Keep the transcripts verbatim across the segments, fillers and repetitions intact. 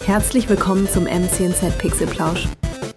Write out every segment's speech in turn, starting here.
Herzlich willkommen zum M C N Z Pixelplausch.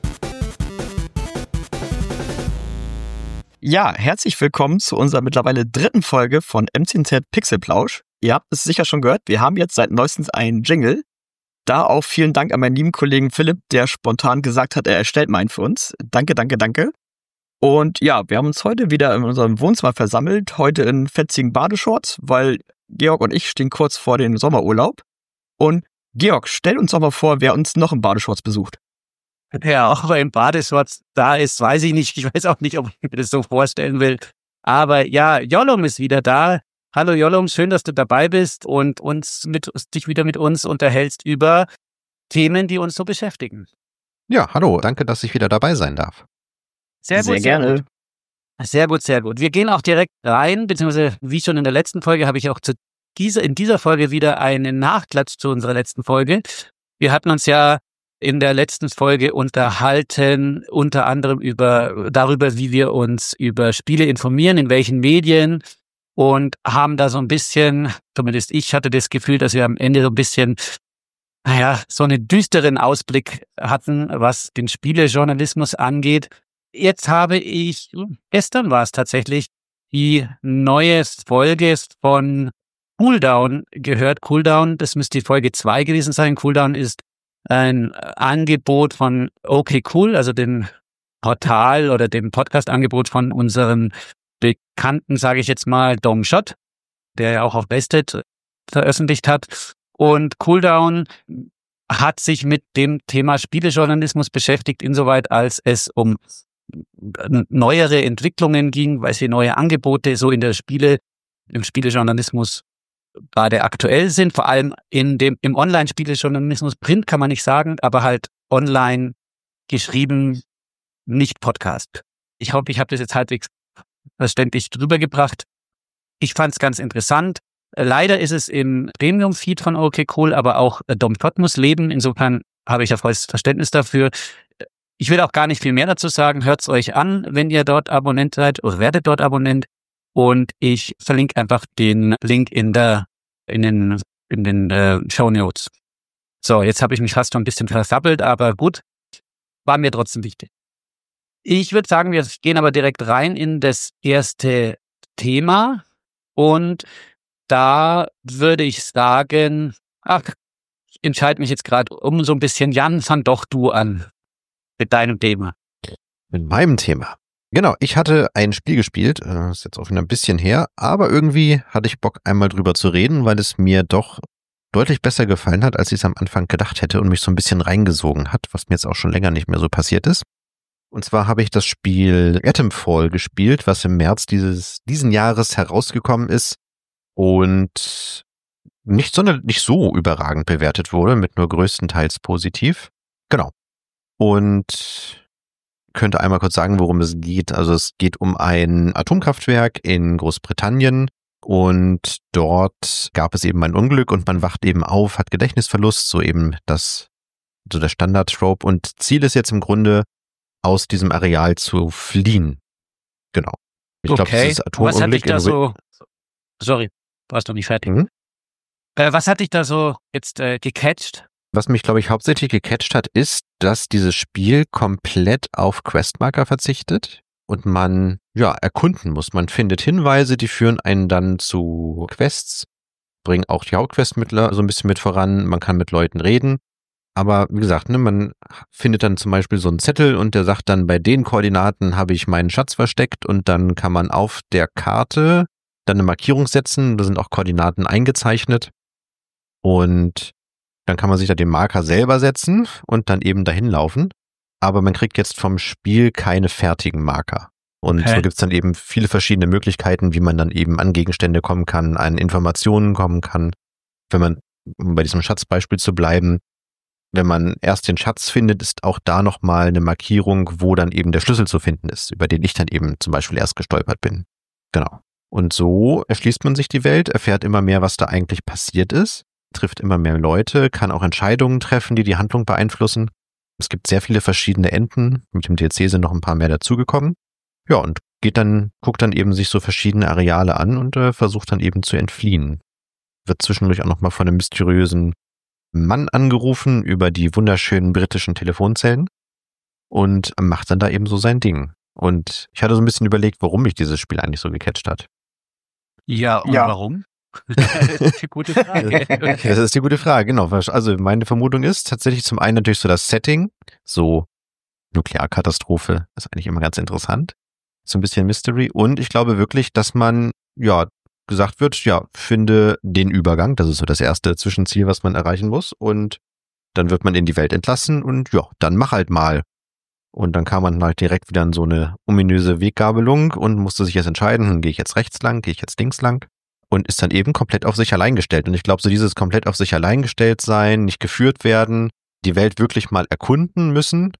Ja, herzlich willkommen zu unserer mittlerweile dritten Folge von M C N Z Pixelplausch. Ihr habt es sicher schon gehört, wir haben jetzt seit neuestens einen Jingle. Da auch vielen Dank an meinen lieben Kollegen Philipp, der spontan gesagt hat, er erstellt meinen für uns. Danke, danke, danke. Und ja, wir haben uns heute wieder in unserem Wohnzimmer versammelt, heute in fetzigen Badeshorts, weil Georg und ich stehen kurz vor dem Sommerurlaub. Und Georg, stell uns doch mal vor, wer uns noch in Badeshorts besucht. Ja, auch bei den Badeshorts da ist, weiß ich nicht. Ich weiß auch nicht, ob ich mir das so vorstellen will. Aber ja, Jollum ist wieder da. Hallo Jollum, schön, dass du dabei bist und uns mit, dich wieder mit uns unterhältst über Themen, die uns so beschäftigen. Ja, hallo, danke, dass ich wieder dabei sein darf. Sehr gut, sehr, sehr gerne. Gut. Sehr gut, sehr gut. Wir gehen auch direkt rein, beziehungsweise wie schon in der letzten Folge habe ich auch zu dieser, in dieser Folge wieder einen Nachklatsch zu unserer letzten Folge. Wir hatten uns ja in der letzten Folge unterhalten, unter anderem über darüber, wie wir uns über Spiele informieren, in welchen Medien, und haben da so ein bisschen, zumindest ich hatte das Gefühl, dass wir am Ende so ein bisschen, naja, so einen düsteren Ausblick hatten, was den Spielejournalismus angeht. Jetzt habe ich, gestern war es tatsächlich, die neue Folge von Cooldown gehört. Cooldown, das müsste die Folge zwei gewesen sein. Cooldown ist ein Angebot von Okay Cool, also dem Portal oder dem Podcast-Angebot von unserem Bekannten, sage ich jetzt mal, Dom Schott, der ja auch auf Bested veröffentlicht hat. Und Cooldown hat sich mit dem Thema Spielejournalismus beschäftigt, insoweit als es um neuere Entwicklungen ging, weil sie neue Angebote so in der Spiele, im Spielejournalismus gerade aktuell sind, vor allem in dem, im Online-Spielejournalismus. Print kann man nicht sagen, aber halt online geschrieben, nicht Podcast. Ich hoffe, ich habe das jetzt halbwegs verständlich drüber gebracht. Ich fand es ganz interessant. Leider ist es im Premium-Feed von Okay Cool, aber auch Dom Schott muss leben. Insofern habe ich ja volles Verständnis dafür. Ich will auch gar nicht viel mehr dazu sagen. Hört's euch an, wenn ihr dort Abonnent seid oder werdet dort Abonnent. Und ich verlinke einfach den Link in der in den in den äh, Shownotes. So, jetzt habe ich mich fast schon ein bisschen versappelt, aber gut, war mir trotzdem wichtig. Ich würde sagen, wir gehen aber direkt rein in das erste Thema. Und da würde ich sagen, ach, ich entscheide mich jetzt gerade um so ein bisschen. Jan, fang doch du an mit deinem Thema. Mit meinem Thema. Genau, ich hatte ein Spiel gespielt, äh, ist jetzt auch wieder ein bisschen her, aber irgendwie hatte ich Bock, einmal drüber zu reden, weil es mir doch deutlich besser gefallen hat, als ich es am Anfang gedacht hätte und mich so ein bisschen reingesogen hat, was mir jetzt auch schon länger nicht mehr so passiert ist. Und zwar habe ich das Spiel Atomfall gespielt, was im März dieses diesen Jahres herausgekommen ist und nicht sondern nicht so überragend bewertet wurde, mit nur größtenteils positiv. Genau. Und könnte einmal kurz sagen, worum es geht. Also es geht um ein Atomkraftwerk in Großbritannien und dort gab es eben ein Unglück und man wacht eben auf, hat Gedächtnisverlust, so eben das, so der Standard-Trope, und Ziel ist jetzt im Grunde, aus diesem Areal zu fliehen. Genau. Ich glaube, okay. dieses Atomunglück... Was hat dich da so... Sorry, warst du nicht fertig. Mhm. Äh, was hat dich da so jetzt äh, gecatcht? Was mich, glaube ich, hauptsächlich gecatcht hat, ist, dass dieses Spiel komplett auf Questmarker verzichtet und man, ja, erkunden muss. Man findet Hinweise, die führen einen dann zu Quests, bringen auch die Hauptquestmittler so ein bisschen mit voran. Man kann mit Leuten reden. Aber wie gesagt, ne, man findet dann zum Beispiel so einen Zettel und der sagt dann, bei den Koordinaten habe ich meinen Schatz versteckt, und dann kann man auf der Karte dann eine Markierung setzen. Da sind auch Koordinaten eingezeichnet. Und dann kann man sich da den Marker selber setzen und dann eben dahin laufen. Aber man kriegt jetzt vom Spiel keine fertigen Marker. Und Okay. so gibt es dann eben viele verschiedene Möglichkeiten, wie man dann eben an Gegenstände kommen kann, an Informationen kommen kann. Wenn man, um bei diesem Schatzbeispiel zu bleiben, wenn man erst den Schatz findet, ist auch da nochmal eine Markierung, wo dann eben der Schlüssel zu finden ist, über den ich dann eben zum Beispiel erst gestolpert bin. Genau. Und so erschließt man sich die Welt, erfährt immer mehr, was da eigentlich passiert ist, trifft immer mehr Leute, kann auch Entscheidungen treffen, die die Handlung beeinflussen. Es gibt sehr viele verschiedene Enden. Mit dem D L C sind noch ein paar mehr dazugekommen. Ja, und geht dann, guckt dann eben sich so verschiedene Areale an und äh, versucht dann eben zu entfliehen. Wird zwischendurch auch nochmal von einem mysteriösen Mann angerufen über die wunderschönen britischen Telefonzellen und macht dann da eben so sein Ding. Und ich hatte so ein bisschen überlegt, warum mich dieses Spiel eigentlich so gecatcht hat. Ja, und Ja. warum? Das ist die gute Frage. Das ist die gute Frage, genau. Also meine Vermutung ist tatsächlich zum einen natürlich so das Setting, so Nuklearkatastrophe, ist eigentlich immer ganz interessant. So ein bisschen Mystery. Und ich glaube wirklich, dass man, ja, gesagt wird, ja, finde den Übergang. Das ist so das erste Zwischenziel, was man erreichen muss. Und dann wird man in die Welt entlassen und ja, dann mach halt mal. Und dann kam man halt direkt wieder in so eine ominöse Weggabelung und musste sich jetzt entscheiden, hm, gehe ich jetzt rechts lang, gehe ich jetzt links lang? Und ist dann eben komplett auf sich allein gestellt. Und ich glaube, so dieses komplett auf sich allein gestellt sein, nicht geführt werden, die Welt wirklich mal erkunden müssen,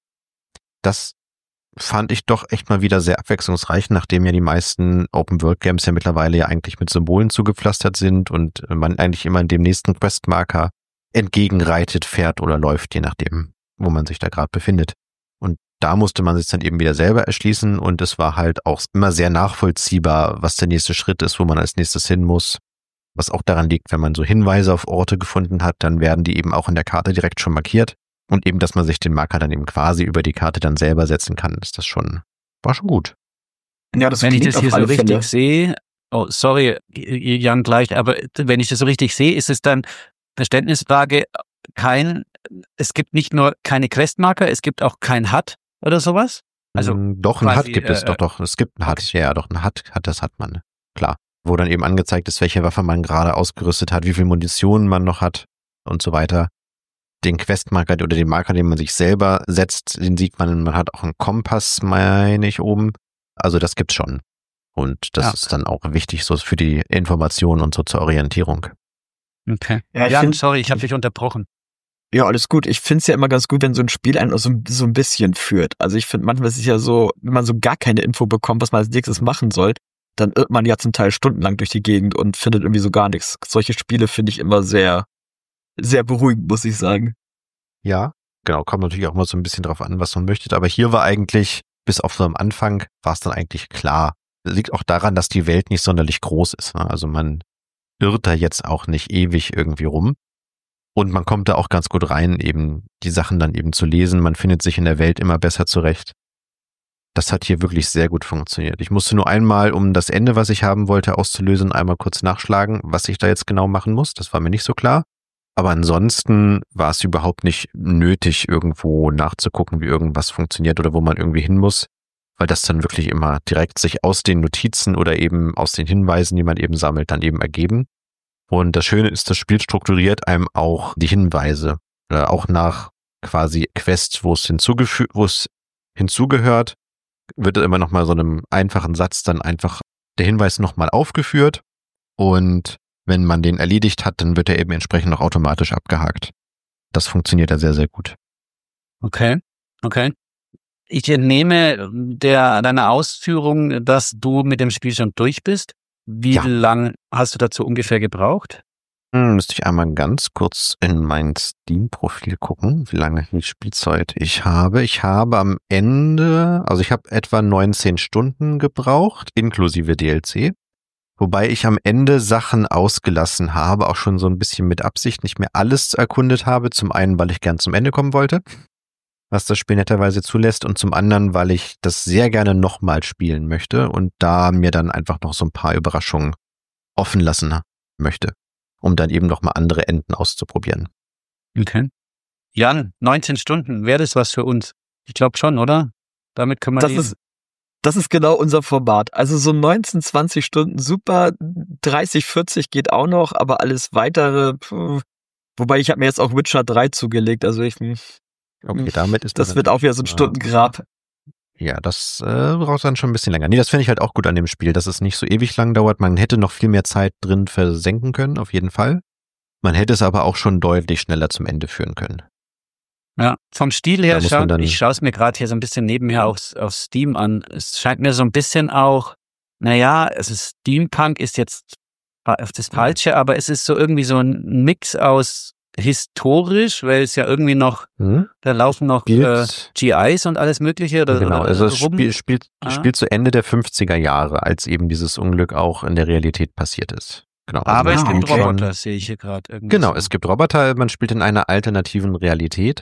das fand ich doch echt mal wieder sehr abwechslungsreich, nachdem ja die meisten Open-World-Games ja mittlerweile ja eigentlich mit Symbolen zugepflastert sind und man eigentlich immer dem nächsten Questmarker entgegenreitet, fährt oder läuft, je nachdem, wo man sich da gerade befindet. Und da musste man sich dann eben wieder selber erschließen und es war halt auch immer sehr nachvollziehbar, was der nächste Schritt ist, wo man als nächstes hin muss. Was auch daran liegt, wenn man so Hinweise auf Orte gefunden hat, dann werden die eben auch in der Karte direkt schon markiert. Und eben, dass man sich den Marker dann eben quasi über die Karte dann selber setzen kann, ist das schon, war schon gut. Ja, das Wenn ich klingt das hier auf so alle richtig Fälle. sehe, oh, sorry, Jan, gleich, aber wenn ich das so richtig sehe, ist es dann Verständnisfrage, kein, es gibt nicht nur keine Questmarker, es gibt auch kein H U D oder sowas? Also Mm, doch, ein quasi, H U D gibt es, äh, doch, doch, es gibt ein H U D, ja, ja, doch, ein H U D, hat, das hat man, klar. Wo dann eben angezeigt ist, welche Waffe man gerade ausgerüstet hat, wie viel Munition man noch hat und so weiter. Den Questmarker oder den Marker, den man sich selber setzt, den sieht man, man hat auch einen Kompass, meine ich, oben. Also das gibt's schon. Und das Ja. ist dann auch wichtig so für die Information und so zur Orientierung. Okay. Ja, ich Jan, find- sorry, ich habe dich unterbrochen. Ja, alles gut. Ich find's ja immer ganz gut, wenn so ein Spiel einen auch so, so ein bisschen führt. Also ich finde, manchmal ist es ja so, wenn man so gar keine Info bekommt, was man als nächstes machen soll, dann irrt man ja zum Teil stundenlang durch die Gegend und findet irgendwie so gar nichts. Solche Spiele finde ich immer sehr, sehr beruhigend, muss ich sagen. Ja, genau, kommt natürlich auch mal so ein bisschen drauf an, was man möchte. Aber hier war eigentlich, bis auf so am Anfang, war es dann eigentlich klar. Liegt auch daran, dass die Welt nicht sonderlich groß ist. Ne? Also man irrt da jetzt auch nicht ewig irgendwie rum. Und man kommt da auch ganz gut rein, eben die Sachen dann eben zu lesen. Man findet sich in der Welt immer besser zurecht. Das hat hier wirklich sehr gut funktioniert. Ich musste nur einmal, um das Ende, was ich haben wollte, auszulösen, einmal kurz nachschlagen, was ich da jetzt genau machen muss. Das war mir nicht so klar. Aber ansonsten war es überhaupt nicht nötig, irgendwo nachzugucken, wie irgendwas funktioniert oder wo man irgendwie hin muss, weil das dann wirklich immer direkt sich aus den Notizen oder eben aus den Hinweisen, die man eben sammelt, dann eben ergeben. Und das Schöne ist, das Spiel strukturiert einem auch die Hinweise, äh, auch nach quasi Quests, wo es hinzugefügt, wo es hinzugehört, wird immer noch mal so einem einfachen Satz dann einfach der Hinweis noch mal aufgeführt und wenn man den erledigt hat, dann wird er eben entsprechend noch automatisch abgehakt. Das funktioniert ja sehr, sehr gut. Okay, okay. Ich entnehme der, deiner Ausführung, dass du mit dem Spiel schon durch bist. Wie Ja. lang hast du dazu ungefähr gebraucht? Hm, müsste ich einmal ganz kurz in mein Steam-Profil gucken, wie lange die Spielzeit ich habe. Ich habe am Ende, also ich habe etwa neunzehn Stunden gebraucht, inklusive D L C. Wobei ich am Ende Sachen ausgelassen habe, auch schon so ein bisschen mit Absicht nicht mehr alles erkundet habe. Zum einen, weil ich gern zum Ende kommen wollte, was das Spiel netterweise zulässt. Und zum anderen, weil ich das sehr gerne nochmal spielen möchte und da mir dann einfach noch so ein paar Überraschungen offen lassen möchte, um dann eben nochmal andere Enden auszuprobieren. Okay. Jan, neunzehn Stunden, wäre das was für uns? Ich glaube schon, oder? Damit können wir Das leben. ist, das ist genau unser Format. Also so neunzehn, zwanzig Stunden super, dreißig, vierzig geht auch noch, aber alles weitere, pff, wobei ich habe mir jetzt auch Witcher drei zugelegt, also ich, Okay, damit ist das dann- wird auch wieder so ein Ja. Stundengrab. Ja, das äh, braucht dann schon ein bisschen länger. Nee, das finde ich halt auch gut an dem Spiel, dass es nicht so ewig lang dauert. Man hätte noch viel mehr Zeit drin versenken können, auf jeden Fall. Man hätte es aber auch schon deutlich schneller zum Ende führen können. Ja, vom Stil her, Da muss man schaut, dann- ich schaue es mir gerade hier so ein bisschen nebenher auf, auf Steam an. Es scheint mir so ein bisschen auch, naja, es ist Steampunk ist jetzt auf das Falsche, aber es ist so irgendwie so ein Mix aus historisch, weil es ja irgendwie noch, Hm? da laufen noch Spielt, äh, G Is und alles Mögliche. Oder, genau, oder, also es rum. spiel, spielt, Ah. spielt zu Ende der fünfziger Jahre, als eben dieses Unglück auch in der Realität passiert ist. Genau. Aber also es gibt okay. Roboter, sehe ich hier gerade irgendwie. Genau, so. es gibt Roboter, man spielt in einer alternativen Realität.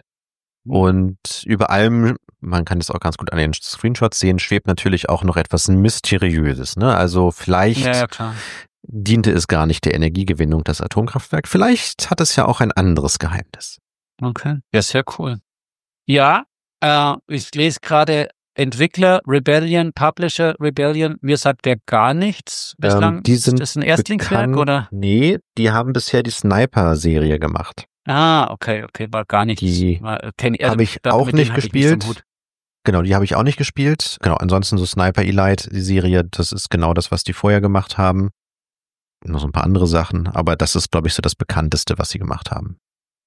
Und über allem, man kann es auch ganz gut an den Screenshots sehen, schwebt natürlich auch noch etwas Mysteriöses. Ne? Also vielleicht Ja, ja, klar. diente es gar nicht der Energiegewinnung des Atomkraftwerks. Vielleicht hat es ja auch ein anderes Geheimnis. Okay. Ja, sehr cool. Ja, äh, ich lese gerade Entwickler Rebellion, Publisher Rebellion. Mir sagt der gar nichts bislang. Ähm, die sind ist das ein Erstlingswerk bekannt, oder? Nee, die haben bisher die Sniper-Serie gemacht. Ah, okay, okay, war gar nichts. Die War, kenn, also, habe ich da- auch mit nicht denen hab ich gespielt. nichts am Hut. Genau, die habe ich auch nicht gespielt. Genau, ansonsten so Sniper Elite, die Serie, das ist genau das, was die vorher gemacht haben. Noch so ein paar andere Sachen, aber das ist, glaube ich, so das bekannteste, was sie gemacht haben.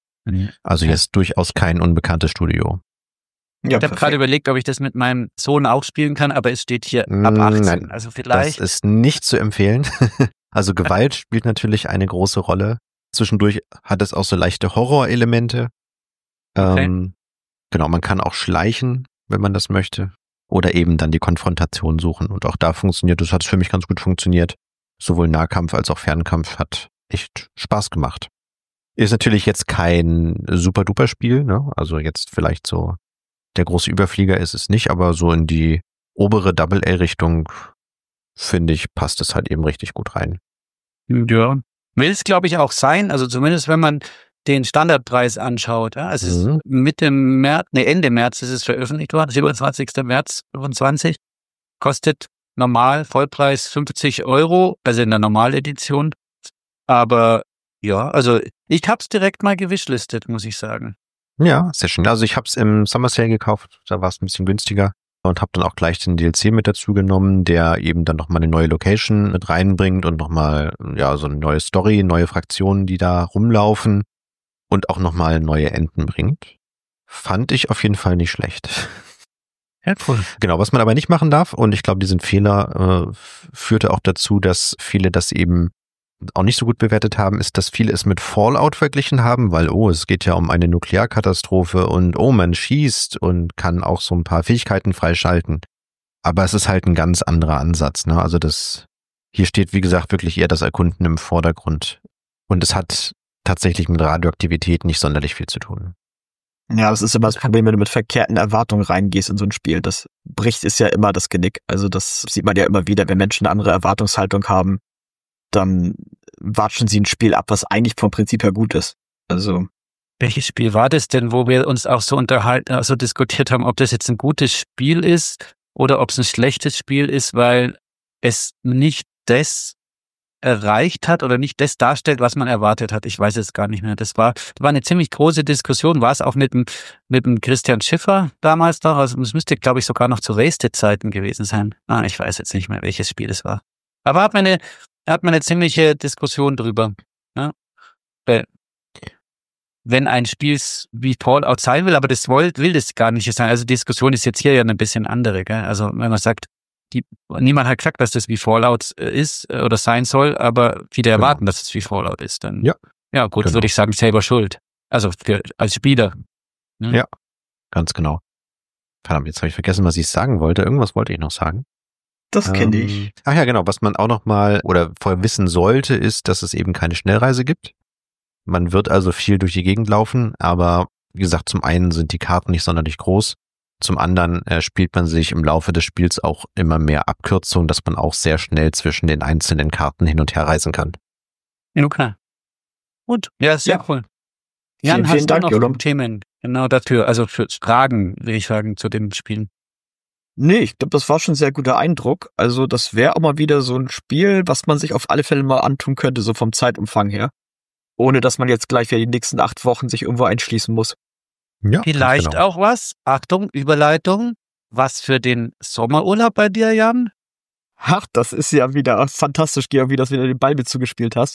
Also Okay. jetzt durchaus kein unbekanntes Studio. Ja, Ich habe gerade überlegt, ob ich das mit meinem Sohn auch spielen kann, aber es steht hier ab Mm, achtzehn. nein, Also Das vielleicht. ist nicht zu empfehlen. Also Gewalt spielt natürlich eine große Rolle. Zwischendurch hat es auch so leichte Horrorelemente. Okay. Ähm, genau, man kann auch schleichen, wenn man das möchte. Oder eben dann die Konfrontation suchen. Und auch da funktioniert, das hat für mich ganz gut funktioniert. Sowohl Nahkampf als auch Fernkampf hat echt Spaß gemacht. Ist natürlich jetzt kein super-duper Spiel, ne? Also jetzt vielleicht so der große Überflieger ist es nicht, aber so in die obere Double-A-Richtung, finde ich, passt es halt eben richtig gut rein. Ja. Will es, glaube ich, auch sein. Also zumindest, wenn man den Standardpreis anschaut. Ja, es ist Mhm. Mitte März, nee, Ende März ist es veröffentlicht worden, siebenundzwanzigster März fünfundzwanzig. Kostet normal, Vollpreis fünfzig Euro, also in der Normaledition. Aber ja, also ich hab's direkt mal gewishlistet, muss ich sagen. Ja, sehr schön. Also ich habe es im Summer Sale gekauft, da war es ein bisschen günstiger und habe dann auch gleich den D L C mit dazu genommen, der eben dann nochmal eine neue Location mit reinbringt und nochmal, ja, so eine neue Story, neue Fraktionen, die da rumlaufen und auch nochmal neue Enden bringt. Fand ich auf jeden Fall nicht schlecht. Ja, cool. Genau, was man aber nicht machen darf, und ich glaube, diesen Fehler äh, führte auch dazu, dass viele das eben auch nicht so gut bewertet haben, ist, dass viele es mit Fallout verglichen haben, weil, oh, es geht ja um eine Nuklearkatastrophe und, oh, man schießt und kann auch so ein paar Fähigkeiten freischalten. Aber es ist halt ein ganz anderer Ansatz, ne? Also das, hier steht, wie gesagt, wirklich eher das Erkunden im Vordergrund. Und es hat tatsächlich mit Radioaktivität nicht sonderlich viel zu tun. Ja, das ist immer das Problem, wenn du mit verkehrten Erwartungen reingehst in so ein Spiel. Das bricht es ja immer das Genick. Also das sieht man ja immer wieder, wenn Menschen eine andere Erwartungshaltung haben, dann watschen sie ein Spiel ab, was eigentlich vom Prinzip her gut ist. Also Welches Spiel war das denn, wo wir uns auch so unterhalten, also diskutiert haben, ob das jetzt ein gutes Spiel ist oder ob es ein schlechtes Spiel ist, weil es nicht das erreicht hat oder nicht das darstellt, was man erwartet hat. Ich weiß es gar nicht mehr. Das war, das war eine ziemlich große Diskussion. War es auch mit dem, mit dem Christian Schiffer damals noch? Also es müsste, glaube ich, sogar noch zu Wasted-Zeiten gewesen sein. Ah, ich weiß jetzt nicht mehr, welches Spiel es war. Aber hat man eine, hat man eine ziemliche Diskussion drüber. Ja? Weil, wenn ein Spiel wie Fallout sein will, aber das will, will das gar nicht sein. Also die Diskussion ist jetzt hier ja ein bisschen andere. Gell? Also wenn man sagt, die, niemand hat gesagt, dass das wie Fallout ist oder sein soll, aber viele Genau. erwarten, dass es wie Fallout ist. Dann, Ja. ja gut, Genau. würde ich sagen, selber schuld. Also für, als Spieler. Ne? Ja. Ganz genau. Verdammt, jetzt habe ich vergessen, was ich sagen wollte. Irgendwas wollte ich noch sagen. das kenne Ähm, ich. Ach ja, genau. Was man auch noch mal oder vorher wissen sollte, ist, dass es eben keine Schnellreise gibt. Man wird also viel durch die Gegend laufen, aber wie gesagt, zum einen sind die Karten nicht sonderlich groß. Zum anderen äh, spielt man sich im Laufe des Spiels auch immer mehr Abkürzungen, dass man auch sehr schnell zwischen den einzelnen Karten hin und her reisen kann. Ja, klar. Gut, ja, sehr Ja. cool. Jan, Vielen, hast vielen du Dank, noch Jolom. Themen genau dafür, also für Fragen, will ich sagen, zu dem Spielen? Nee, ich glaube, das war schon ein sehr guter Eindruck. Also das wäre auch mal wieder so ein Spiel, was man sich auf alle Fälle mal antun könnte, so vom Zeitumfang her. Ohne dass man jetzt gleich wieder die nächsten acht Wochen sich irgendwo einschließen muss. Ja, Vielleicht genau. auch was, Achtung, Überleitung, was für den Sommerurlaub bei dir, Jan? Ach, das ist ja wieder fantastisch, Georg, wie das wieder den Ball mit zugespielt hast.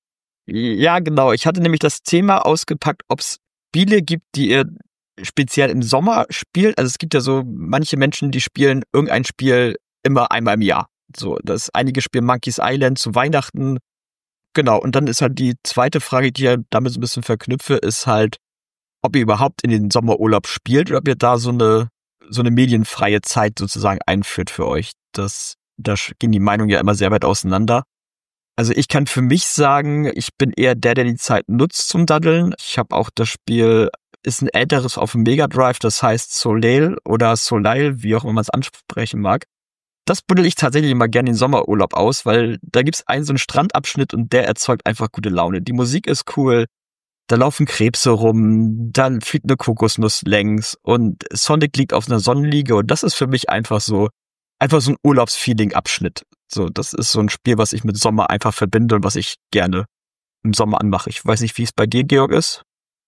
Ja, genau. Ich hatte nämlich das Thema ausgepackt, ob es Spiele gibt, die ihr speziell im Sommer spielt. Also es gibt ja so manche Menschen, die spielen irgendein Spiel immer einmal im Jahr. So, das einige spielen Monkey's Island zu Weihnachten. Genau. Und dann ist halt die zweite Frage, die ich damit so ein bisschen verknüpfe, ist halt, ob ihr überhaupt in den Sommerurlaub spielt oder ob ihr da so eine so eine medienfreie Zeit sozusagen einführt für euch. Das, da gehen die Meinungen ja immer sehr weit auseinander. Also ich kann für mich sagen, ich bin eher der, der die Zeit nutzt zum Daddeln. Ich habe auch das Spiel, ist ein älteres auf dem Mega Drive, das heißt Soleil oder Soleil, wie auch immer man es ansprechen mag. Das buddel ich tatsächlich immer gerne in Sommerurlaub aus, weil da gibt's einen so einen Strandabschnitt und der erzeugt einfach gute Laune. Die Musik ist cool, da laufen Krebse rum, dann fliegt eine Kokosnuss längs und Sonic liegt auf einer Sonnenliege und das ist für mich einfach so, einfach so ein Urlaubsfeeling-Abschnitt. So, das ist so ein Spiel, was ich mit Sommer einfach verbinde und was ich gerne im Sommer anmache. Ich weiß nicht, wie es bei dir, Georg, ist.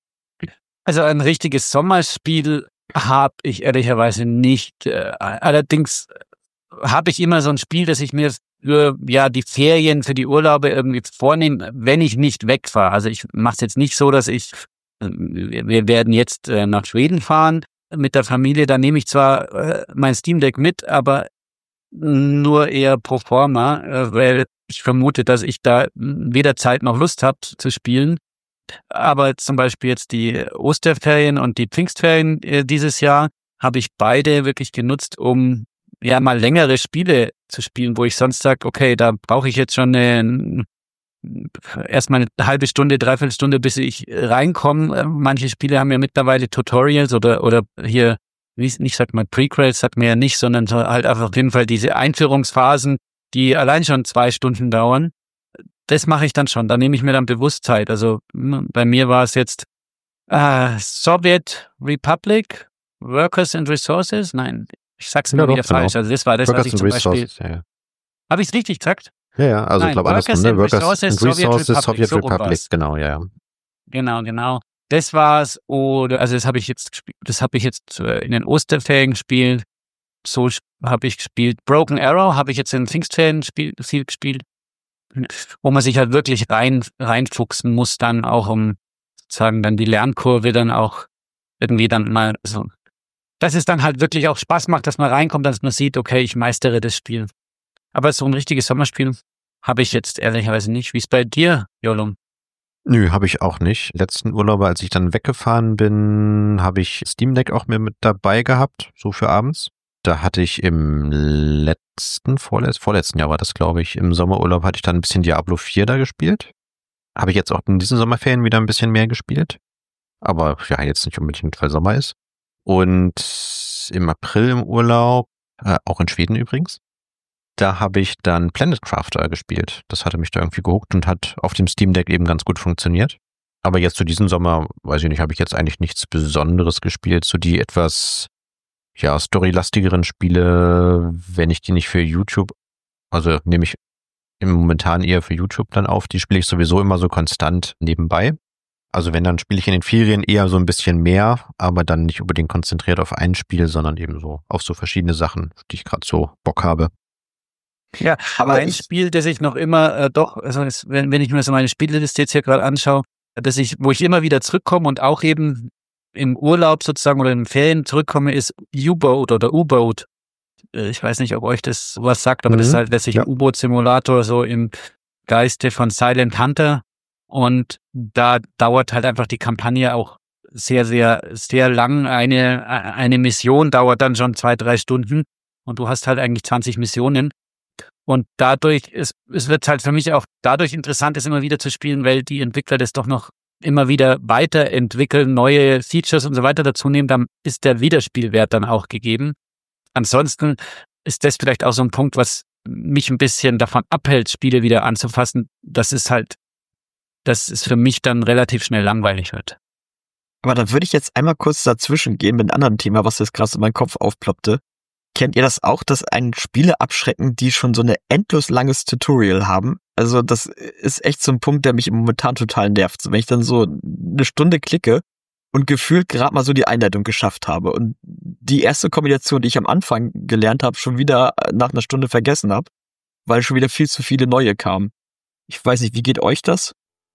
Also ein richtiges Sommerspiel habe ich ehrlicherweise nicht. Äh, allerdings habe ich immer so ein Spiel, das ich mir für ja die Ferien, für die Urlaube irgendwie vornehme, wenn ich nicht wegfahre. Also ich mache es jetzt nicht so, dass ich, äh, wir werden jetzt äh, nach Schweden fahren mit der Familie, da nehme ich zwar äh, mein Steam Deck mit, aber nur eher pro forma, äh, weil ich vermute, dass ich da weder Zeit noch Lust habe zu spielen. Aber zum Beispiel jetzt die Osterferien und die Pfingstferien äh, dieses Jahr habe ich beide wirklich genutzt, um ja mal längere Spiele zu spielen, wo ich sonst sage, okay, da brauche ich jetzt schon eine, erstmal eine halbe Stunde, dreiviertel Stunde, bis ich reinkomme. Manche Spiele haben ja mittlerweile Tutorials oder oder hier, wie nicht sagt man Prequels, sagt man ja nicht, sondern halt einfach auf jeden Fall diese Einführungsphasen, die allein schon zwei Stunden dauern. Das mache ich dann schon, da nehme ich mir dann bewusst Zeit. Also bei mir war es jetzt äh, Soviet Republic, Workers and Resources, nein, ich sag's immer ja, wieder doch, falsch. Genau. Also das war das, Workers was ich zum Beispiel... Ja, ja. Habe ich es richtig gesagt? Ja, ja, also nein, ich glaube andersrum, ne? Workers and Resources, Soviet, Soviet Republic, Republic. Genau, ja, ja. Genau, genau. Das war's. Oder also das habe ich jetzt gespielt, das habe ich jetzt in den Osterferien gespielt. So habe ich gespielt. Broken Arrow habe ich jetzt in den Pfingstferien viel gespielt, wo man sich halt wirklich rein reinfuchsen muss, dann auch um sozusagen dann die Lernkurve dann auch irgendwie dann mal so, dass es dann halt wirklich auch Spaß macht, dass man reinkommt, dass man sieht, okay, ich meistere das Spiel. Aber so ein richtiges Sommerspiel habe ich jetzt ehrlicherweise nicht. Wie ist bei dir, Jolum? Nö, habe ich auch nicht. Letzten Urlaub, als ich dann weggefahren bin, habe ich Steam Deck auch mir mit dabei gehabt, so für abends. Da hatte ich im letzten, vorletz, vorletzten Jahr war das, glaube ich, im Sommerurlaub hatte ich dann ein bisschen Diablo vier da gespielt. Habe ich jetzt auch in diesen Sommerferien wieder ein bisschen mehr gespielt. Aber ja, jetzt nicht unbedingt, weil Sommer ist. Und im April im Urlaub, äh, auch in Schweden übrigens, da habe ich dann Planet Crafter gespielt. Das hatte mich da irgendwie gehuckt und hat auf dem Steam Deck eben ganz gut funktioniert. Aber jetzt zu diesem Sommer, weiß ich nicht, habe ich jetzt eigentlich nichts Besonderes gespielt. So die etwas, ja, storylastigeren Spiele, wenn ich die nicht für YouTube, also nehme ich im momentan eher für YouTube dann auf, die spiele ich sowieso immer so konstant nebenbei. Also wenn, dann spiele ich in den Ferien eher so ein bisschen mehr, aber dann nicht unbedingt konzentriert auf ein Spiel, sondern eben so auf so verschiedene Sachen, die ich gerade so Bock habe. Ja, aber ein ich, Spiel, das ich noch immer äh, doch, also es, wenn, wenn ich mir so meine Spielliste jetzt hier gerade anschaue, dass ich, wo ich immer wieder zurückkomme und auch eben im Urlaub sozusagen oder in den Ferien zurückkomme, ist U-Boat oder U-Boat. Ich weiß nicht, ob euch das was sagt, aber mhm. das ist halt letztlich ja. ein U-Boot-Simulator so im Geiste von Silent Hunter. Und da dauert halt einfach die Kampagne auch sehr, sehr, sehr lang. Eine, eine Mission dauert dann schon zwei, drei Stunden und du hast halt eigentlich zwanzig Missionen. Und dadurch, ist, es wird halt für mich auch dadurch interessant, es immer wieder zu spielen, weil die Entwickler das doch noch immer wieder weiterentwickeln, neue Features und so weiter dazu nehmen, dann ist der Wiederspielwert dann auch gegeben. Ansonsten ist das vielleicht auch so ein Punkt, was mich ein bisschen davon abhält, Spiele wieder anzufassen. Das ist halt, dass es für mich dann relativ schnell langweilig wird. Aber da würde ich jetzt einmal kurz dazwischen gehen mit einem anderen Thema, was jetzt gerade in meinem Kopf aufploppte. Kennt ihr das auch, dass einen Spiele abschrecken, die schon so eine endlos langes Tutorial haben? Also das ist echt so ein Punkt, der mich momentan total nervt. Wenn ich dann so eine Stunde klicke und gefühlt gerade mal so die Einleitung geschafft habe und die erste Kombination, die ich am Anfang gelernt habe, schon wieder nach einer Stunde vergessen habe, weil schon wieder viel zu viele neue kamen. Ich weiß nicht, wie geht euch das?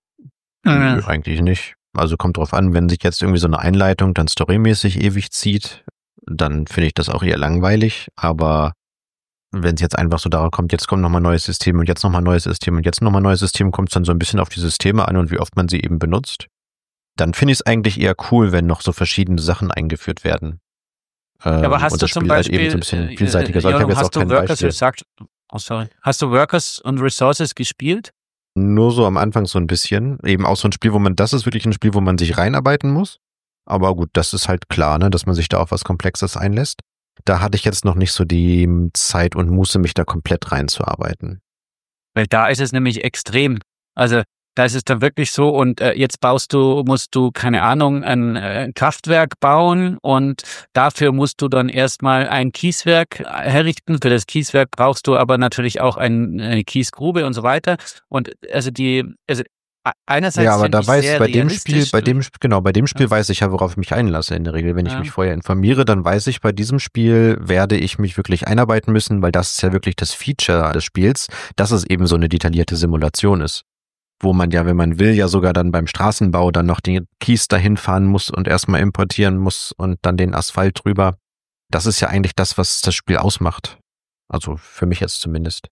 Mhm. Nö, eigentlich nicht. Also kommt drauf an, wenn sich jetzt irgendwie so eine Einleitung dann storymäßig ewig zieht, dann finde ich das auch eher langweilig, aber wenn es jetzt einfach so darauf kommt, jetzt kommt nochmal ein neues System und jetzt nochmal ein neues System und jetzt nochmal ein neues System, kommt es dann so ein bisschen auf die Systeme an und wie oft man sie eben benutzt, dann finde ich es eigentlich eher cool, wenn noch so verschiedene Sachen eingeführt werden. Ähm, ja, aber hast du zum Beispiel, halt eben so ein bisschen vielseitiger. Äh, äh, ich habe jetzt auch kein Beispiel. Gesagt, oh sorry. Hast du Workers und Resources gespielt? Nur so am Anfang so ein bisschen. Eben auch so ein Spiel, wo man, das ist wirklich ein Spiel, wo man sich reinarbeiten muss. Aber gut, das ist halt klar, ne, dass man sich da auf was Komplexes einlässt. Da hatte ich jetzt noch nicht so die Zeit und Muße, mich da komplett reinzuarbeiten. Weil da ist es nämlich extrem. Also da ist es dann wirklich so und äh, jetzt baust du, musst du, keine Ahnung, ein äh, Kraftwerk bauen und dafür musst du dann erstmal ein Kieswerk herrichten. Für das Kieswerk brauchst du aber natürlich auch ein, eine Kiesgrube und so weiter. Und also die, also einerseits ja, aber da ich weiß sehr bei dem Spiel, bei dem genau, bei dem Spiel ja. weiß ich ja, worauf ich mich einlasse in der Regel. Wenn ich ja. mich vorher informiere, dann weiß ich, bei diesem Spiel werde ich mich wirklich einarbeiten müssen, weil das ist ja wirklich das Feature des Spiels, dass es eben so eine detaillierte Simulation ist. Wo man ja, wenn man will, ja sogar dann beim Straßenbau dann noch den Kies dahin fahren muss und erstmal importieren muss und dann den Asphalt drüber. Das ist ja eigentlich das, was das Spiel ausmacht. Also für mich jetzt zumindest.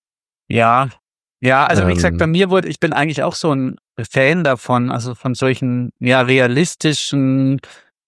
Ja, ja, also wie Ähm, gesagt, bei mir wurde, ich bin eigentlich auch so ein Fan davon, also von solchen, ja, realistischen,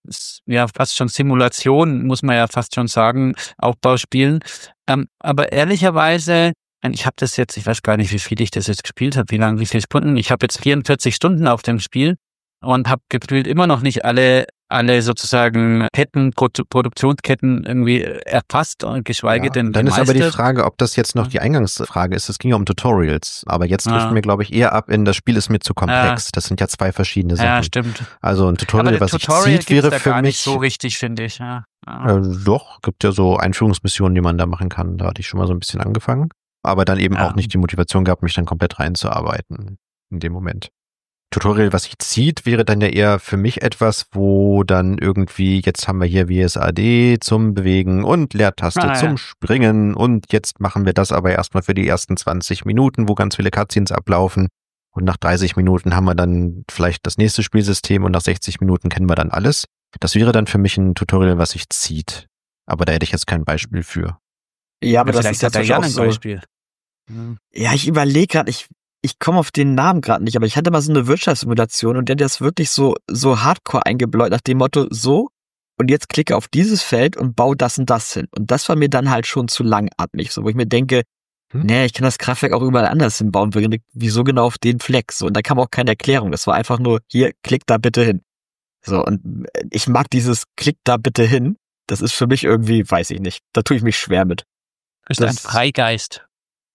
ja, fast schon Simulationen, muss man ja fast schon sagen, Aufbauspielen. Ähm, aber ehrlicherweise, ich habe das jetzt, ich weiß gar nicht, wie viel ich das jetzt gespielt habe, wie lange, wie viele Stunden. Ich habe jetzt vierundvierzig Stunden auf dem Spiel und habe gefühlt immer noch nicht alle alle sozusagen Ketten, Pro- Produktionsketten irgendwie erfasst und geschweige ja, denn dann ist gemeistert. aber die Frage, ob das jetzt noch die Eingangsfrage ist. Es ging ja um Tutorials, aber jetzt Ja. driften wir, glaube ich, eher ab in das Spiel ist mir zu komplex. Das sind ja zwei verschiedene Sachen. Ja, stimmt. Also ein Tutorial, Aber was Tutorial ich zieht, gibt's wäre da für gar mich nicht so richtig, finde ich. Ja. Ja. Äh, doch, gibt ja so Einführungsmissionen, die man da machen kann. Da hatte ich schon mal so ein bisschen angefangen. Aber dann eben Ja. auch nicht die Motivation gehabt, mich dann komplett reinzuarbeiten in dem Moment. Tutorial, was sich zieht, wäre dann ja eher für mich etwas, wo dann irgendwie, jetzt haben wir hier W S A D zum Bewegen und Leertaste Ah, zum ja. Springen und jetzt machen wir das aber erstmal für die ersten zwanzig Minuten, wo ganz viele Cutscenes ablaufen. Und nach dreißig Minuten haben wir dann vielleicht das nächste Spielsystem und nach sechzig Minuten kennen wir dann alles. Das wäre dann für mich ein Tutorial, was sich zieht. Aber da hätte ich jetzt kein Beispiel für. Ja, aber das Vielleicht ist hat er jetzt ja auch ein so. Beispiel. Ja. Ja, ich überlege gerade, ich, ich komme auf den Namen gerade nicht, aber ich hatte mal so eine Wirtschaftssimulation und der hat das wirklich so, so hardcore eingebläut nach dem Motto, so, und jetzt klicke auf dieses Feld und baue das und das hin. Und das war mir dann halt schon zu langatmig, so, wo ich mir denke, Hm? nee, ich kann das Kraftwerk auch überall anders hinbauen, wieso genau auf den Fleck? So, und da kam auch keine Erklärung. Das war einfach nur, hier, klick da bitte hin. So, und ich mag dieses Klick da bitte hin. Das ist für mich irgendwie, weiß ich nicht, da tue ich mich schwer mit. Bist Das- ein Freigeist.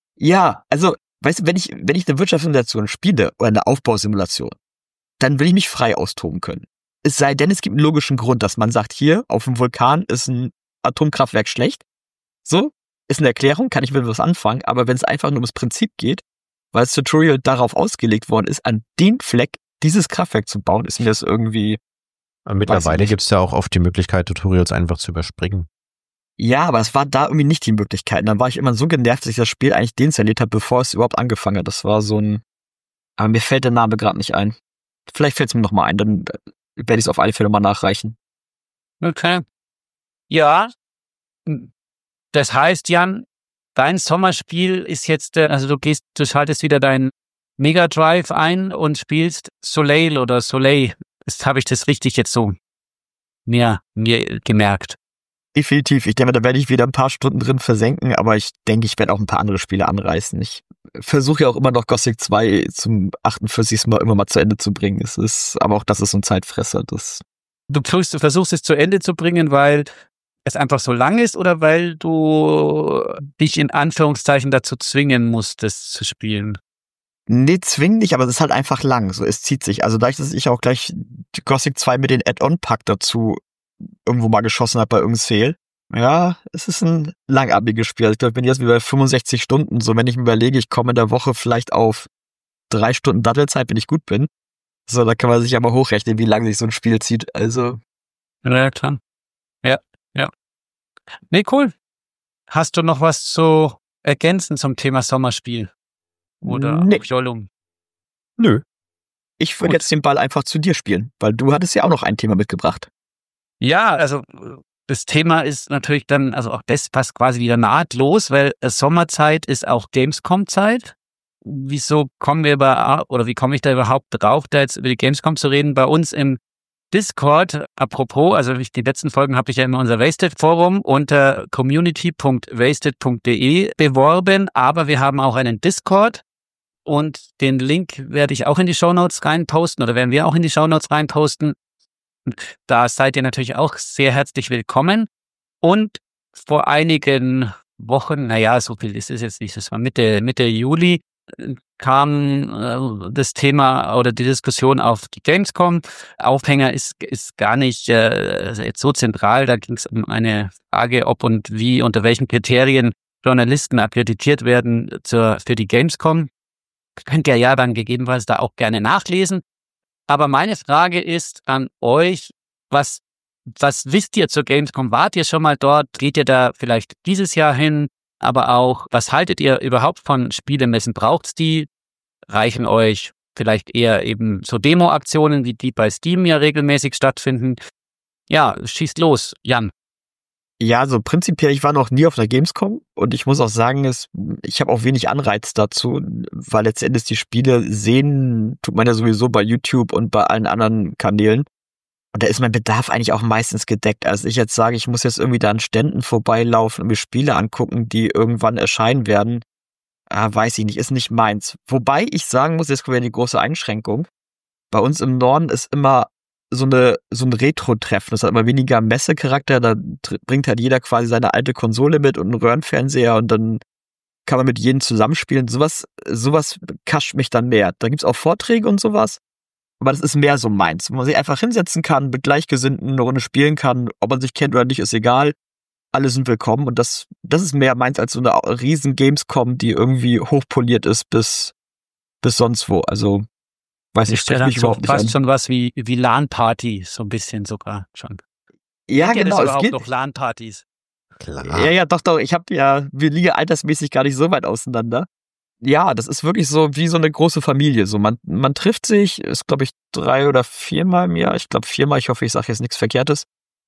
Ja, also, weißt du, wenn ich, wenn ich eine Wirtschaftssimulation spiele oder eine Aufbausimulation, dann will ich mich frei austoben können. Es sei denn, es gibt einen logischen Grund, dass man sagt, hier, auf dem Vulkan ist ein Atomkraftwerk schlecht. So, ist eine Erklärung, kann ich mit was anfangen, aber wenn es einfach nur ums Prinzip geht, weil das Tutorial darauf ausgelegt worden ist, an den Fleck dieses Kraftwerk zu bauen, ist mir das irgendwie, Aber mittlerweile nicht. gibt es ja auch oft die Möglichkeit, Tutorials einfach zu überspringen. ja, aber es war da irgendwie nicht die Möglichkeit. Und dann war ich immer so genervt, dass ich das Spiel eigentlich deinstalliert habe, bevor es überhaupt angefangen hat. Das war so ein, aber mir fällt der Name gerade nicht ein. Vielleicht fällt es mir noch mal ein, dann werde ich es auf alle Fälle mal nachreichen. Okay. Ja. Das heißt, Jan, dein Sommerspiel ist jetzt, äh, also du gehst, du schaltest wieder deinen Mega Drive ein und spielst Soleil oder Soleil. Das habe ich das richtig jetzt so mir, mir gemerkt. Definitiv. Ich denke, da werde ich wieder ein paar Stunden drin versenken, aber ich denke, ich werde auch ein paar andere Spiele anreißen. Ich versuche ja auch immer noch Gothic zwei zum achtundvierzigsten Mal immer mal zu Ende zu bringen. Es ist, aber auch das ist so ein Zeitfresser. Das Du versuchst, du versuchst es zu Ende zu bringen, weil es einfach so lang ist oder weil du dich in Anführungszeichen dazu zwingen musst, das zu spielen? Nee, zwingend nicht, aber es ist halt einfach lang. So, es zieht sich. Also dadurch, dass ich auch gleich Gothic zwei mit den Add-on-Pack dazu irgendwo mal geschossen habe bei irgendeinem Sale. Ja, es ist ein langatmiges Spiel. Ich glaube, ich bin jetzt wie bei fünfundsechzig Stunden. So, wenn ich mir überlege, ich komme in der Woche vielleicht auf drei Stunden Dattelzeit, wenn ich gut bin. So, da kann man sich ja mal hochrechnen, wie lange sich so ein Spiel zieht. Also, Ja, klar. Ja, ja. Nee, cool. Hast du noch was zu ergänzen zum Thema Sommerspiel? Oder nee, Jollum? nö. Ich würde Gut. jetzt den Ball einfach zu dir spielen, weil du hattest ja auch noch ein Thema mitgebracht. Ja, also das Thema ist natürlich dann, also auch das passt quasi wieder nahtlos, weil äh, Sommerzeit ist auch Gamescom-Zeit. Wieso kommen wir über, oder wie komme ich da überhaupt drauf, da jetzt über die Gamescom zu reden? Bei uns im Discord, apropos, also ich, die letzten Folgen habe ich ja immer unser Wasted-Forum unter community punkt wasted punkt de beworben, aber wir haben auch einen Discord und den Link werde ich auch in die Shownotes reinposten oder werden wir auch in die Shownotes reinposten. Da seid ihr natürlich auch sehr herzlich willkommen. Und vor einigen Wochen, naja, so viel ist es jetzt nicht, das war Mitte, Mitte Juli, kam äh, das Thema oder die Diskussion auf die Gamescom. Aufhänger ist, ist gar nicht äh, jetzt so zentral. Da ging es um eine Frage, ob und wie, unter welchen Kriterien Journalisten akkreditiert werden zur, für die Gamescom. Könnt ihr ja dann gegebenenfalls da auch gerne nachlesen. Aber meine Frage ist an euch, was, was wisst ihr zur Gamescom? Wart ihr schon mal dort? Geht ihr da vielleicht dieses Jahr hin? Aber auch, was haltet ihr überhaupt von Spielemessen? Braucht's die? Reichen euch vielleicht eher eben so Demo-Aktionen, wie die bei Steam ja regelmäßig stattfinden? Ja, schießt los, Jan. Ja, also prinzipiell, ich war noch nie auf der Gamescom und ich muss auch sagen, es, ich habe auch wenig Anreiz dazu, weil letztendlich die Spiele sehen, tut man ja sowieso bei YouTube und bei allen anderen Kanälen. Und da ist mein Bedarf eigentlich auch meistens gedeckt. Also ich jetzt sage, ich muss jetzt irgendwie da an Ständen vorbeilaufen und mir Spiele angucken, die irgendwann erscheinen werden, ah, weiß ich nicht, ist nicht meins. Wobei ich sagen muss, jetzt kommt ja die große Einschränkung. Bei uns im Norden ist immer so eine so ein Retro-Treffen. Das hat immer weniger Messecharakter. Da tr- bringt halt jeder quasi seine alte Konsole mit und einen Röhrenfernseher und dann kann man mit jedem zusammenspielen. Sowas, sowas kascht mich dann mehr. Da gibt's auch Vorträge und sowas. Aber das ist mehr so meins. Wo man sich einfach hinsetzen kann, mit Gleichgesinnten eine Runde spielen kann. Ob man sich kennt oder nicht, ist egal. Alle sind willkommen. Und das, das ist mehr meins als so eine riesen Gamescom, die irgendwie hochpoliert ist bis, bis sonst wo. Also, weiß ich, spricht mich so überhaupt nicht fast an. schon was wie, wie LAN-Party, so ein bisschen sogar schon. Ja, Kennt ihr genau. das Es überhaupt geht. noch LAN-Partys? Klar. Ja, ja, doch, doch. Ich habe ja, wir liegen altersmäßig gar nicht so weit auseinander. Ja, das ist wirklich so wie so eine große Familie. So, man, man trifft sich, ist, glaube ich, drei oder viermal im Jahr. Ich glaube viermal. Ich hoffe, ich sage jetzt nichts Verkehrtes.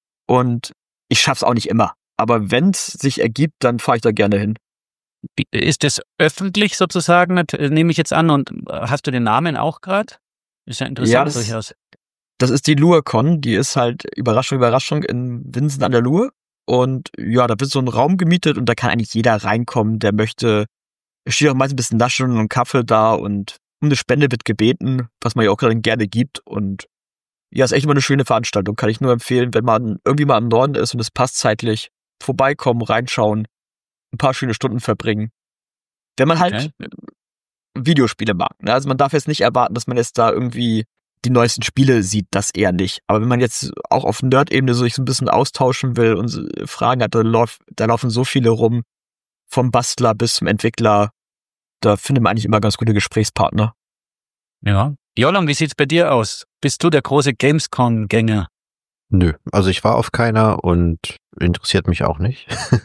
Und ich schaff's auch nicht immer. Aber wenn es sich ergibt, dann fahre ich da gerne hin. Wie- Ist das öffentlich sozusagen, nat- nehme ich jetzt an, und hast du den Namen auch gerade? Ist ja interessant Ja, das- durchaus. Das ist die LureCon. Die ist halt Überraschung, Überraschung in Winsen an der Luhe. Und ja, da wird so ein Raum gemietet und da kann eigentlich jeder reinkommen, der möchte. Es steht auch meist ein bisschen Naschen und Kaffee da und um eine Spende wird gebeten, was man ja auch gerade gerne gibt. Und ja, ist echt immer eine schöne Veranstaltung. Kann ich nur empfehlen, wenn man irgendwie mal im Norden ist und es passt zeitlich, vorbeikommen, reinschauen, ein paar schöne Stunden verbringen. Wenn man halt Okay. Videospiele mag. Ne? Also man darf jetzt nicht erwarten, dass man jetzt da irgendwie die neuesten Spiele sieht, das eher nicht. Aber wenn man jetzt auch auf Nerd-Ebene so sich so ein bisschen austauschen will und so Fragen hat, da, lauf, da laufen so viele rum, vom Bastler bis zum Entwickler, da findet man eigentlich immer ganz gute Gesprächspartner. Ja. Jolom, wie sieht's bei dir aus? Bist du der große Gamescom-Gänger? Nö, also ich war auf keiner und interessiert mich auch nicht.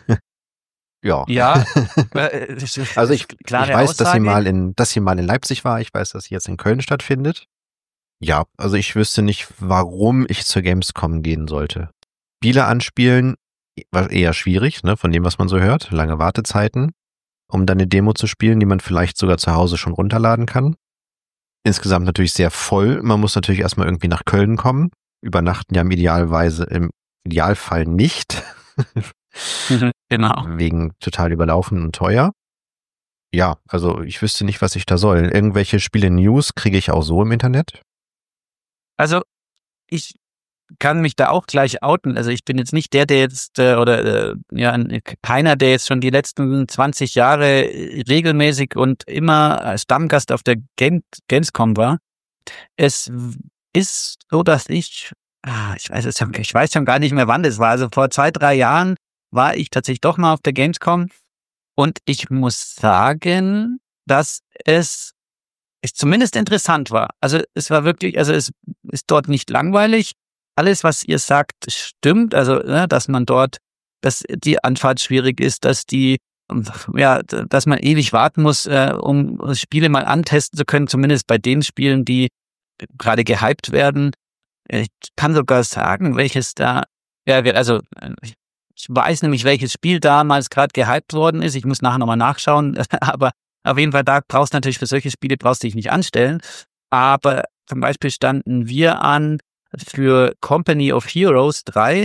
Ja. Ja. äh, das ist- Also ich, klare ich weiß, dass sie Aussage. mal in, dass sie mal in Leipzig war. Ich weiß, dass sie jetzt in Köln stattfindet. Ja, also ich wüsste nicht, warum ich zur Gamescom gehen sollte. Spiele anspielen war eher schwierig, ne, von dem, was man so hört. Lange Wartezeiten, um dann eine Demo zu spielen, die man vielleicht sogar zu Hause schon runterladen kann. Insgesamt natürlich sehr voll. Man muss natürlich erstmal irgendwie nach Köln kommen. Übernachten ja im Idealweise, im Idealfall nicht. Mhm, genau. Wegen total überlaufen und teuer. Ja, also ich wüsste nicht, was ich da soll. Irgendwelche Spiele-News kriege ich auch so im Internet. Also, ich kann mich da auch gleich outen. Also ich bin jetzt nicht der, der jetzt, äh, oder äh, ja, keiner, der jetzt schon die letzten zwanzig Jahre regelmäßig und immer als Stammgast auf der Game, Gamescom war. Es ist so, dass ich, ah, ich weiß es, ich weiß schon gar nicht mehr, wann das war. Also vor zwei, drei Jahren war ich tatsächlich doch mal auf der Gamescom und ich muss sagen, dass es es zumindest interessant war. Also es war wirklich, also es ist dort nicht langweilig. Alles, was ihr sagt, stimmt. Also, ne, dass man dort, dass die Anfahrt schwierig ist, dass die, ja, dass man ewig warten muss, äh, um Spiele mal antesten zu können, zumindest bei den Spielen, die gerade gehypt werden. Ich kann sogar sagen, welches da, ja, also ich weiß nämlich, welches Spiel damals gerade gehypt worden ist. Ich muss nachher nochmal nachschauen, aber auf jeden Fall, da brauchst du natürlich für solche Spiele, brauchst du dich nicht anstellen. Aber zum Beispiel standen wir an für Company of Heroes drei.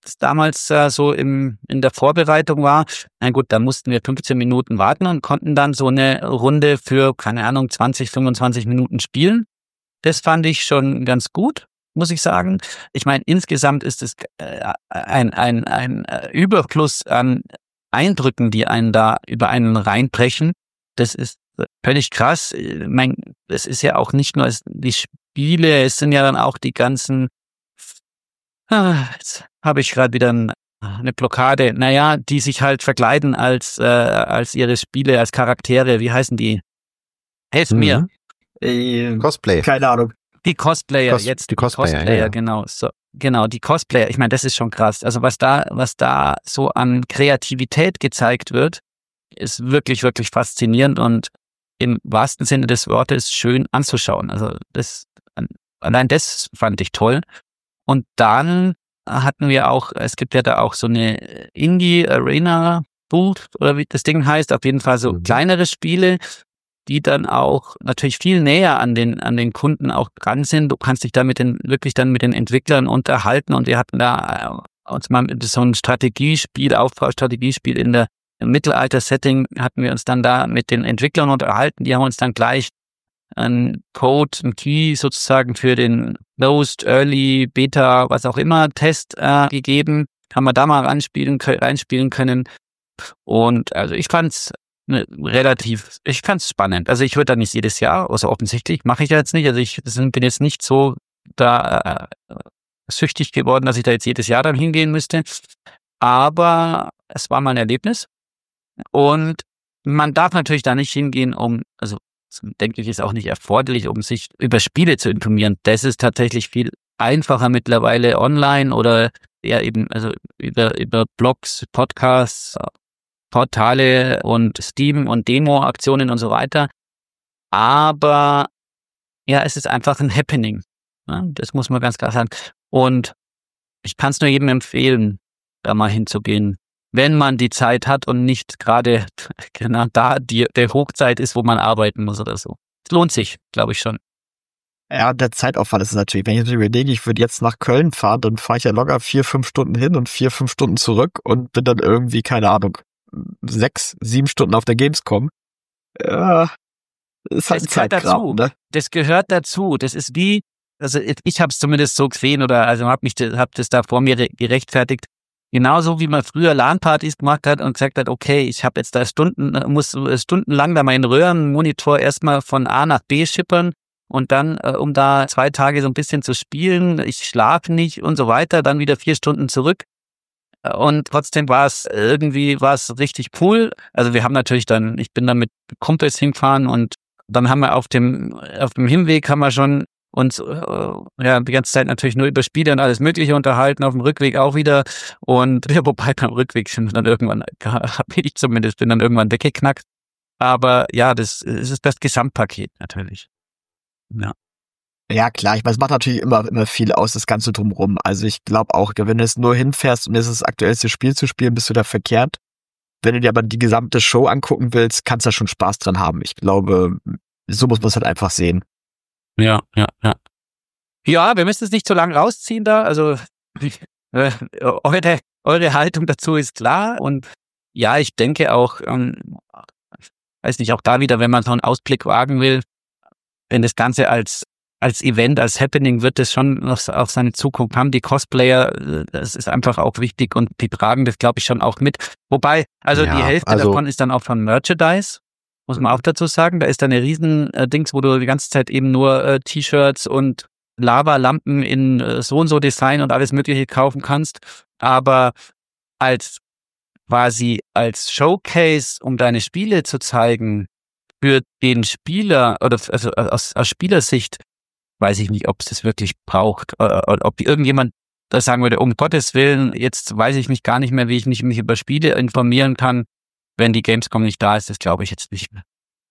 es damals äh, so im, in der Vorbereitung war, na gut, da mussten wir fünfzehn Minuten warten und konnten dann so eine Runde für, keine Ahnung, zwanzig, fünfundzwanzig Minuten spielen. Das fand ich schon ganz gut, muss ich sagen. Ich meine, insgesamt ist es äh, ein, ein, ein Überfluss an Eindrücken, die einen da über einen reinbrechen. Das ist völlig krass. Ich meine, es ist ja auch nicht nur die Spiele, es sind ja dann auch die ganzen, ah, jetzt habe ich gerade wieder ein, eine Blockade, naja, die sich halt verkleiden als, äh, als ihre Spiele, als Charaktere. Wie heißen die? Helft mhm. mir. Äh, Cosplay. Keine Ahnung. Die Cosplayer, Cos- jetzt die Cosplayer, Cosplayer ja, ja. genau. So, genau, die Cosplayer. Ich meine, das ist schon krass. Also was da, was da so an Kreativität gezeigt wird, ist wirklich, wirklich faszinierend und im wahrsten Sinne des Wortes schön anzuschauen. Also das, allein das fand ich toll. Und dann hatten wir auch, es gibt ja da auch so eine Indie Arena Booth oder wie das Ding heißt, auf jeden Fall so mhm. kleinere Spiele, die dann auch natürlich viel näher an den, an den Kunden auch dran sind. Du kannst dich da mit den, wirklich dann mit den Entwicklern unterhalten und wir hatten da uns mal so ein Strategiespiel, Aufbaustrategiespiel in der im Mittelalter-Setting hatten wir uns dann da mit den Entwicklern unterhalten. Die haben uns dann gleich einen Code, einen Key sozusagen für den Closed, Early, Beta, was auch immer Test äh, gegeben. Haben wir da mal reinspielen, reinspielen können. Und also ich fand's ne, relativ, ich fand's spannend. Also ich würde da nicht jedes Jahr, also offensichtlich mache ich ja jetzt nicht. Also ich bin jetzt nicht so da äh, süchtig geworden, dass ich da jetzt jedes Jahr dann hingehen müsste. Aber es war mal ein Erlebnis. Und man darf natürlich da nicht hingehen, um, also denke ich, ist auch nicht erforderlich, um sich über Spiele zu informieren. Das ist tatsächlich viel einfacher mittlerweile online oder eher eben, also über, über Blogs, Podcasts, Portale und Steam und Demo-Aktionen und so weiter. Aber ja, es ist einfach ein Happening. Ja, das muss man ganz klar sagen. Und ich kann es nur jedem empfehlen, da mal hinzugehen, wenn man die Zeit hat und nicht gerade genau da die der Hochzeit ist, wo man arbeiten muss oder so. Es lohnt sich, glaube ich schon. Ja, der Zeitaufwand ist es natürlich. Wenn ich jetzt überlege, ich würde jetzt nach Köln fahren, dann fahre ich ja locker vier, fünf Stunden hin und vier, fünf Stunden zurück und bin dann irgendwie, keine Ahnung, sechs, sieben Stunden auf der Gamescom. Ja, ist halt das gehört dazu. Ne? Das gehört dazu. Das ist wie, also ich habe es zumindest so gesehen oder also habe mich, habe das da vor mir gerechtfertigt. Genauso wie man früher LAN-Partys gemacht hat und gesagt hat, okay, ich habe jetzt da Stunden, muss stundenlang da meinen Röhrenmonitor erstmal von A nach B schippern und dann, äh, um da zwei Tage so ein bisschen zu spielen, ich schlafe nicht und so weiter, dann wieder vier Stunden zurück. Und trotzdem war es irgendwie, war es richtig cool. Also wir haben natürlich dann, ich bin dann mit Kumpels hingefahren und dann haben wir auf dem, auf dem Hinweg haben wir schon uns äh, ja die ganze Zeit natürlich nur über Spiele und alles Mögliche unterhalten, auf dem Rückweg auch wieder. Und ja, wobei beim Rückweg sind wir dann irgendwann, habe ich zumindest, bin dann irgendwann weggeknackt. Aber ja, das, das ist das Gesamtpaket natürlich. Ja. Ja, klar, ich meine, es macht natürlich immer, immer viel aus, das Ganze drumrum. Also ich glaube auch, wenn du jetzt nur hinfährst und es ist das aktuellste Spiel zu spielen, bist du da verkehrt. Wenn du dir aber die gesamte Show angucken willst, kannst du da schon Spaß dran haben. Ich glaube, so muss man es halt einfach sehen. Ja, ja, ja. Ja, wir müssen es nicht so lange rausziehen da. Also äh, eure, eure Haltung dazu ist klar. Und ja, ich denke auch, ähm, weiß nicht, auch da wieder, wenn man so einen Ausblick wagen will, wenn das Ganze als als Event, als Happening wird es schon noch auf seine Zukunft haben. Die Cosplayer, das ist einfach auch wichtig und die tragen das, glaube ich, schon auch mit. Wobei, also ja, die Hälfte also davon ist dann auch von Merchandise. Muss man auch dazu sagen, da ist da eine riesen äh, Dings, wo du die ganze Zeit eben nur äh, T-Shirts und Lavalampen in äh, so und so Design und alles Mögliche kaufen kannst. Aber als quasi als Showcase, um deine Spiele zu zeigen, für den Spieler oder also aus, aus Spielersicht, weiß ich nicht, ob es das wirklich braucht. Oder, oder ob irgendjemand da sagen würde, um Gottes Willen, jetzt weiß ich mich gar nicht mehr, wie ich mich, mich über Spiele informieren kann. Wenn die Gamescom nicht da ist, das glaube ich jetzt nicht mehr.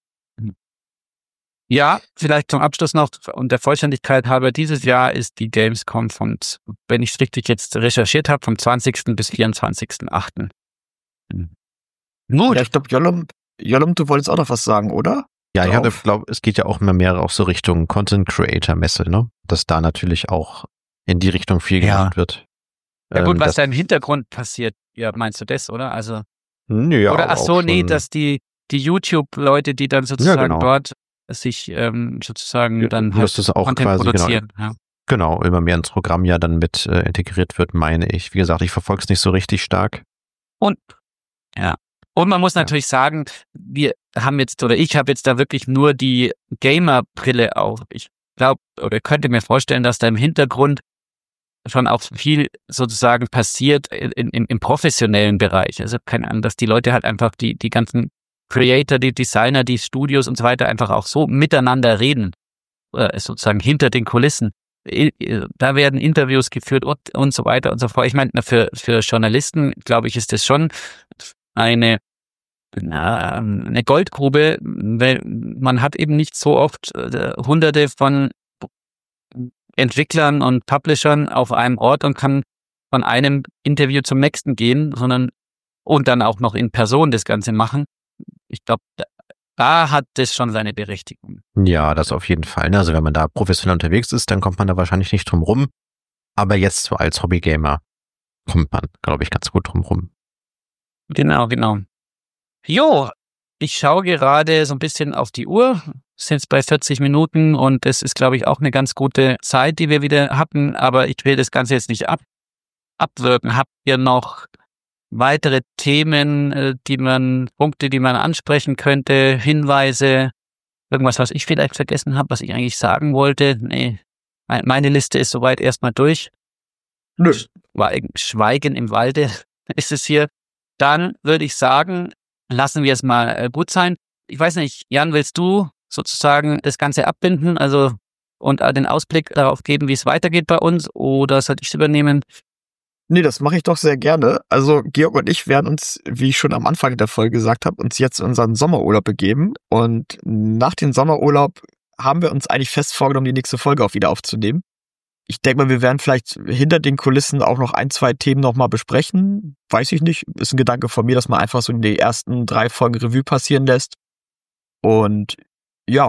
Ja, vielleicht zum Abschluss noch und der Vollständigkeit halber, dieses Jahr ist die Gamescom von, wenn ich es richtig jetzt recherchiert habe, vom zwanzigsten bis vierundzwanzigsten achten Gut. Ja, ich glaube, Jolom, Jolom, du wolltest auch noch was sagen, oder? Ja, ich hatte, glaube, es geht ja auch immer mehr auch so Richtung Content Creator Messe, ne? Dass da natürlich auch in die Richtung viel gemacht ja. wird. Ja gut, Ähm, was das- da im Hintergrund passiert, ja, meinst du das, oder? Also Nö, ja, oder ach auch so, nee, schon- dass die die YouTube-Leute, die dann sozusagen genau. dort sich ähm, sozusagen Ja, dann dass halt das auch Content quasi, genau, produzieren. Ja. Genau, immer mehr ins Programm ja dann mit äh, integriert wird, meine ich. Wie gesagt, ich verfolge es nicht so richtig stark. Und ja. Und man muss Ja. natürlich sagen, wir haben jetzt oder ich habe jetzt da wirklich nur die Gamer-Brille auf. Ich glaube oder könnte mir vorstellen, dass da im Hintergrund schon auch viel sozusagen passiert in, in, im professionellen Bereich. Also keine Ahnung, dass die Leute halt einfach die die ganzen Creator, die Designer, die Studios und so weiter einfach auch so miteinander reden, äh, sozusagen hinter den Kulissen. Da werden Interviews geführt und, und so weiter und so fort. Ich meine, für, für Journalisten, glaube ich, ist das schon eine, na, eine Goldgrube, weil man hat eben nicht so oft äh, hunderte von Entwicklern und Publishern auf einem Ort und kann von einem Interview zum nächsten gehen, sondern und dann auch noch in Person das Ganze machen. Ich glaube, da, da hat das schon seine Berechtigung. Ja, das auf jeden Fall. Also wenn man da professionell unterwegs ist, dann kommt man da wahrscheinlich nicht drum rum. Aber jetzt so als Hobbygamer kommt man, glaube ich, ganz gut drum rum. Genau, genau. Jo, ich schaue gerade so ein bisschen auf die Uhr, sind jetzt bei vierzig Minuten und das ist, glaube ich, auch eine ganz gute Zeit, die wir wieder hatten, aber ich will das Ganze jetzt nicht ab, abwirken. Habt ihr noch weitere Themen, die man, Punkte, die man ansprechen könnte, Hinweise, irgendwas, was ich vielleicht vergessen habe, was ich eigentlich sagen wollte? Nee, meine Liste ist soweit erstmal durch. Nö. Schweigen im Walde ist es hier. Dann würde ich sagen, lassen wir es mal gut sein. Ich weiß nicht, Jan, willst du sozusagen das Ganze abbinden, also und den Ausblick darauf geben, wie es weitergeht bei uns, oder soll ich es übernehmen? Nee, das mache ich doch sehr gerne. Also Georg und ich werden uns, wie ich schon am Anfang der Folge gesagt habe, uns jetzt in unseren Sommerurlaub begeben. Und nach dem Sommerurlaub haben wir uns eigentlich fest vorgenommen, die nächste Folge auch wieder aufzunehmen. Ich denke mal, wir werden vielleicht hinter den Kulissen auch noch ein, zwei Themen nochmal besprechen. Weiß ich nicht. Ist ein Gedanke von mir, dass man einfach so die ersten drei Folgen Revue passieren lässt. Und ja,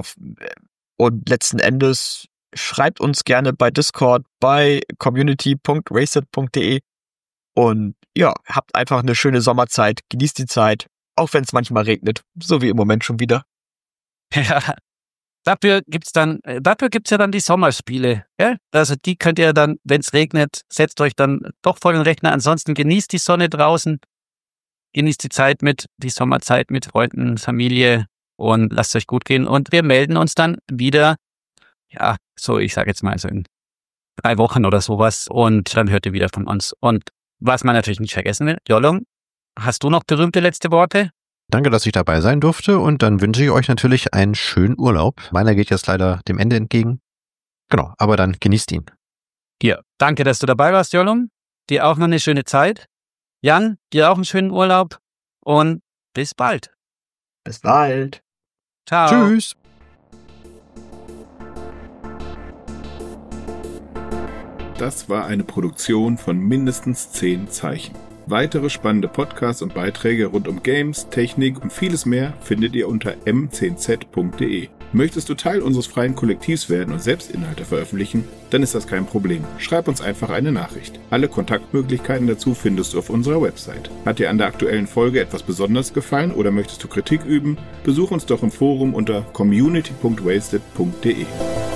und letzten Endes schreibt uns gerne bei Discord, bei community punkt racet punkt de und ja, habt einfach eine schöne Sommerzeit, genießt die Zeit, auch wenn es manchmal regnet, so wie im Moment schon wieder. Ja, dafür gibt's dann, dafür gibt's ja dann die Sommerspiele, ja? Also die könnt ihr dann, wenn es regnet, setzt euch dann doch vor den Rechner, ansonsten genießt die Sonne draußen, genießt die Zeit mit, die Sommerzeit mit Freunden, Familie und lasst euch gut gehen und wir melden uns dann wieder, ja, so ich sage jetzt mal so in drei Wochen oder sowas und dann hört ihr wieder von uns. Und was man natürlich nicht vergessen will, Jolong, hast du noch berühmte letzte Worte? Danke, dass ich dabei sein durfte und dann wünsche ich euch natürlich einen schönen Urlaub. Meiner geht jetzt leider dem Ende entgegen. Genau, aber dann genießt ihn. Hier, danke, dass du dabei warst, Jolong. Dir auch noch eine schöne Zeit. Jan, dir auch einen schönen Urlaub und bis bald. Bis bald. Ciao. Tschüss. Das war eine Produktion von mindestens zehn Zeichen. Weitere spannende Podcasts und Beiträge rund um Games, Technik und vieles mehr findet ihr unter m zehn z punkt de. Möchtest du Teil unseres freien Kollektivs werden und selbst Inhalte veröffentlichen? Dann ist das kein Problem. Schreib uns einfach eine Nachricht. Alle Kontaktmöglichkeiten dazu findest du auf unserer Website. Hat dir an der aktuellen Folge etwas besonders gefallen oder möchtest du Kritik üben? Besuch uns doch im Forum unter community punkt wasted punkt de.